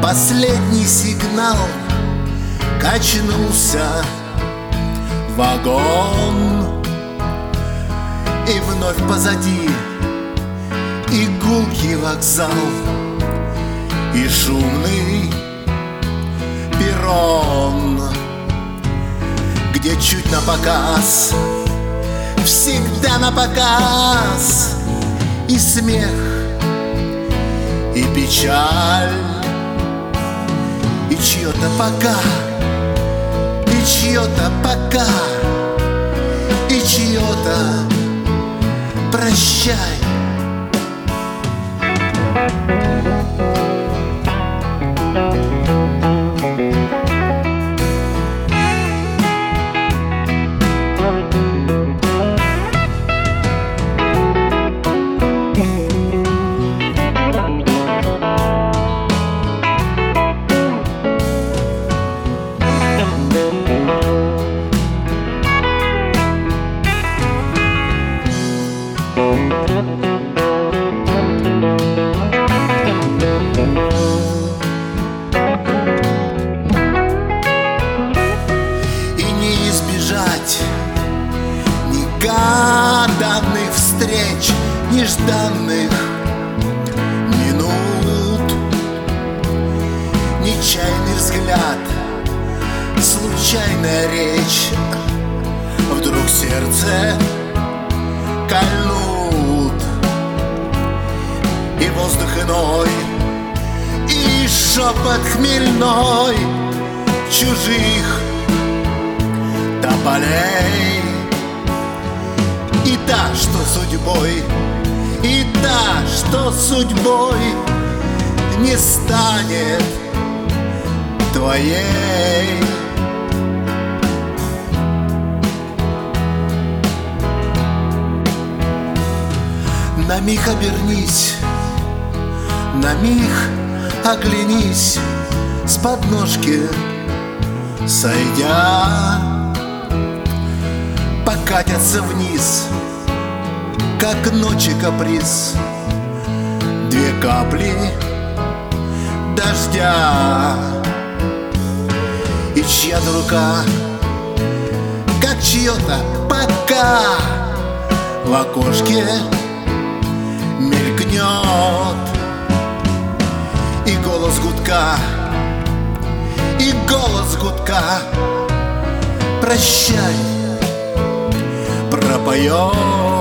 Последний сигнал, качнулся вагон, и вновь позади и гулкий вокзал, и шумный перрон, где чуть напоказ, всегда напоказ, и смех, и печаль, и чье-то пока, и чье-то пока, и чье-то прощай. И не избежать негаданных встреч, нежданных минут, нечаянный взгляд, случайная речь, вдруг сердце кольнут, и воздух иной, и шепот хмельной чужих тополей, и та, что судьбой, и та, что судьбой не станет твоей. На миг обернись, на миг оглянись, с подножки сойдя, покатятся вниз, как ночи каприз, две капли дождя, и чья-то рука, как чье-то пока, в окошке мелькнет, и голос гудка, и голос гудка прощай пропоет.